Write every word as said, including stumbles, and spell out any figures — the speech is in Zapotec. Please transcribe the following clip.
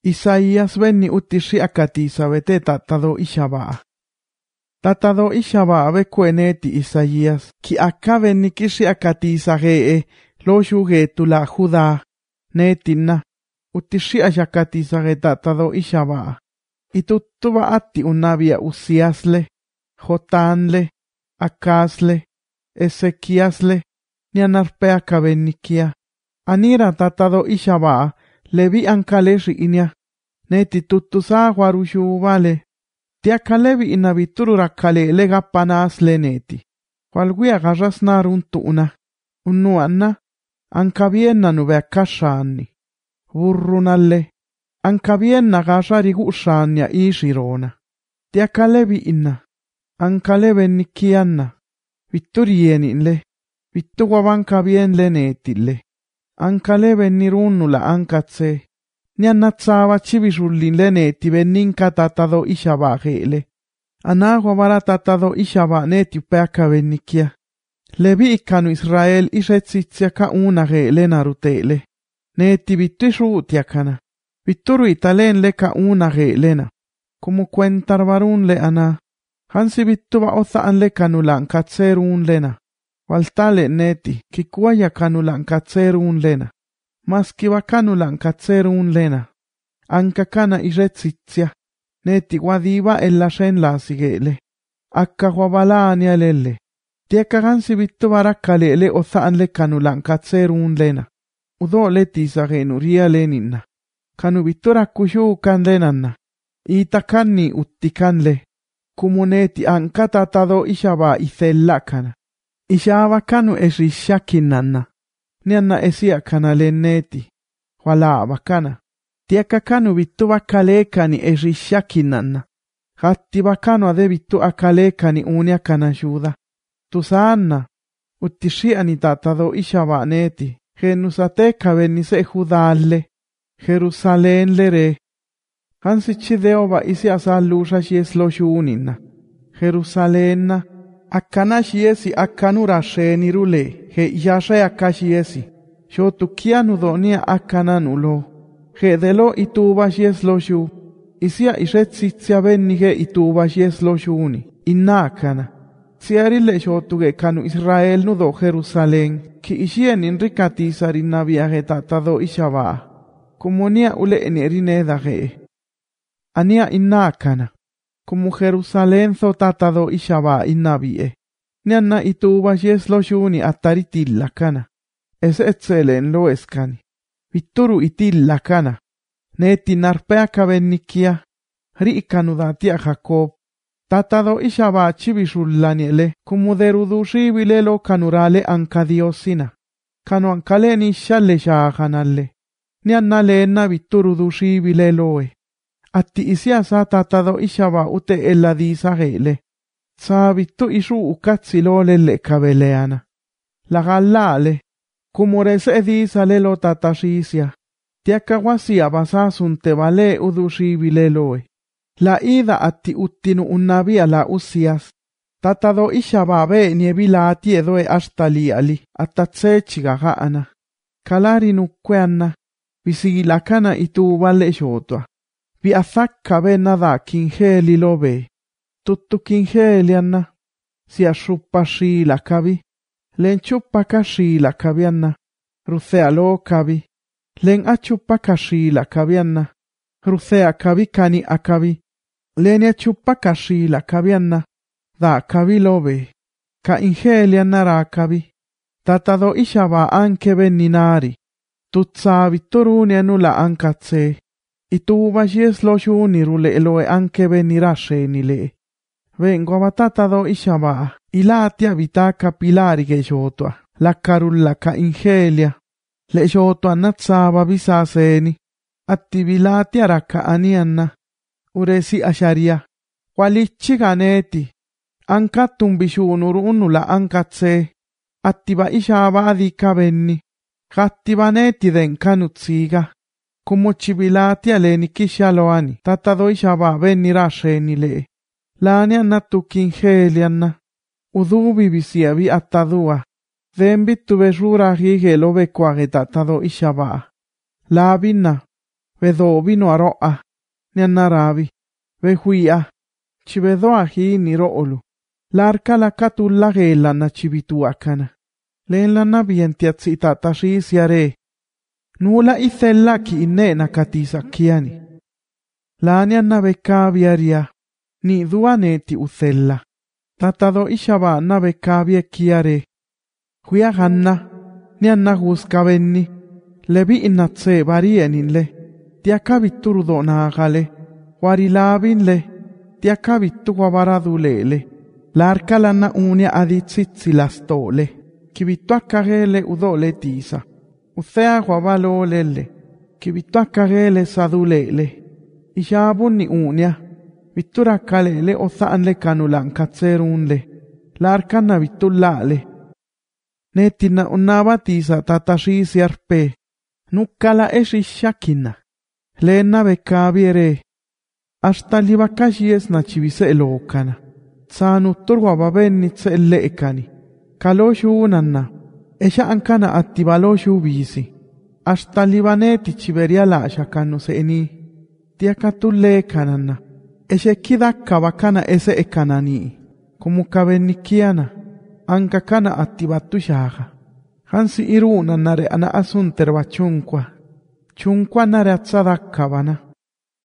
Isaías venni utishi akatisa vete tatado ishabaa. Tatado ishabaa vekueneti Isaías ki akka venni kishi akatisa gee lo shugetu la Judá netinna utishi ashakatisa ge tatado ishabaa. Ituttuba atti unnabia Uziasle, Jotanle, Akasle, Ezequiasle, nianarpea kabenikia. Anira tatado ishabaa levi ankale riinia. Neti tuttusa guarushu vale. Tiakalevi inabituru rakale lega panasle neti. Walguia garras narun tuuna. Unnuanna. Ankabienna nube kashaanni. Burrunalle. Ankabienna gashari gushania ishirona. Tiakalevi inna. Ankaleve nikianna. Vitturieninle. Vittuguavankabienle netille. Ankaleve nirunnula ankatse. Niannatsava chivisullin leneti venninka tatado ishaba geele. Anagua vara tatado ishaba neti peaka vennikia. Levi ikkanu Israel ishetsitsiaka una geele narutele. Neti vittu isuutiakana. Vitturu italen leka una geelena. Como cuentarvarun le ana. Hansi vittuva othaan lekanulan katserun lena. Valtale neti kikuaya kanulan katserun lena. Maskiva kanulan katserun lena. Anka kana iretsitsia. Neti guadiva ella shen lasigele. Akka guabalania lelle. Tieka gansi vittu varakkalele othaan le kanulan katserun lena. Udo letisa genuria leninna. Kanu vittu rakkushuukan lenanna. Itakanni uttikanle. Kumuneti anka tatado ishaba ithellakana. Ishaba kanu esrishakinanna. Nianna esia kana lenneti. Wala bakana. Tieka kanu vittu bakkalekani esrishakinanna. Hatti bakano ade vittu akkalekani unia kana shuda. Tusaanna. Uttishiani tatado ishaba neti. Genusateka venise Judalle. Jerusalén lere. Hansi chideova isi asallusha shieslo shuuninna. Jerusalenna. Akkana shiesi akkanura sheenirule. He yashe akka shiesi. Shotukianu donia akkana nulo. He delo ituba shieslo shu. Isia ishetsitzia benige ituba shieslo shuuni. Inna akkana. Siarile shotuge kanu Israel nudo Jerusalén. Ki ishien inrikatisarin naviaje tatado ishabaa. Comunia ule enerine dage. Ania inna akkana. Como Jerusalén zotatado ishaba innabie. Nianna ituba shieslo shuni ataritilla kana. Es etzelen lo eskani. Vitturu itilla kana. Neti narpea kabennikia. Riikanu datia Jacob. Tatado ishaba chibisullaniele. Como derudushibile kanurale ankadiosina. Kanu ankaleni shalle shaakanalle. Nianna leenna vitturu dushibile loe. Atti isia sa tatado ishaba ute ella disagele. Sa vittu isu ukatsi lolelle kabeleana. La gallale. Kumurese disale lo tatashisia. Tiakawasia basasun te vale udushibile loe. La ida atti uttinu unnavia la usias. Tatado ishaba be niebila atiedoe astaliali. Atatsechiga gaana. Kalari nukweanna. Visigilakana itu vale shotua. Vi athakka be nada kingeli lobe. Tuttu kingeli anna. Si ashuppa shila kabi. Len chuppa kashila kabi anna. Ruthea lo kabi. Len achuppa kashila kabi anna. Ruthea kabi kani akabi. Len achuppa kashila kabi anna. Da kabi lobe. Ka ingeli anna ra kabi. Tatado ishaba anke beninari. Tutsa vittoruni anula ankatse. Ituba shieslo shunirule eloe anke venirashenile. Vengo abatatado ishaba. Ilatia vitaka pilari que shotua. La carulla ka ingelia. Le shotua natsaba bisaseni. Attivilatia raka anianna. Uresi asharia. Walichi ganeti. Ankatum bishunur unula ankatse. Attiba ishaba adika venni. Hattibaneti den kanutsiga. Como chibilati aleni kishaloani. Tatado ishaba venirashenile. Lania natu kingelianna. Udubi bisiabi atadua. Dembi tu besura hige lo bequage tatado ishaba. Labina. vedo vino a ro'a, ni annaravi, ve huia, ci vedo a hi ni ro'olu. L'arca la catulla che la na cibituacana. Le la na vientiazzi tata shi siare. Nulla ithella ki inne na katisa kiani. La ni anna becca viaria, ni duaneti uthella. Tatado ishaba na becca vie kiare. Huia hanna, ni anna guskavenni. Levi innatse varieninle. Tiakavitturdo naagale. Warilabinle. Tiakavittu guavaradulele. L'arca lanna unia aditsitsi lastole. Kivittuakkagele udole tisa. Uthea guavalolele. Kivittuakkagele sadulele. Ishabun ni unia. Vitturakkalele othaanle kanulan katserunle. L'arca na vittullale. Netina unnava tisa tatashi siarpe. Nukkala eshishakinna. Lena bekaviere. Hasta livakashies na chivise elokana. Saanu turwa babennitse leekani. Kaloshu nanna. Esha ankana attibaloshu bisi. Hasta libaneti chiveria la shakanu seeni. Tiakatulle kanana. Eshe kidakka bakana ese ekanani. Kumukabennikiana. Anka kana attibattu shaha. Hansi iru nannare ana asunter bachunkwa. Chunkwa nare atsadakka bana.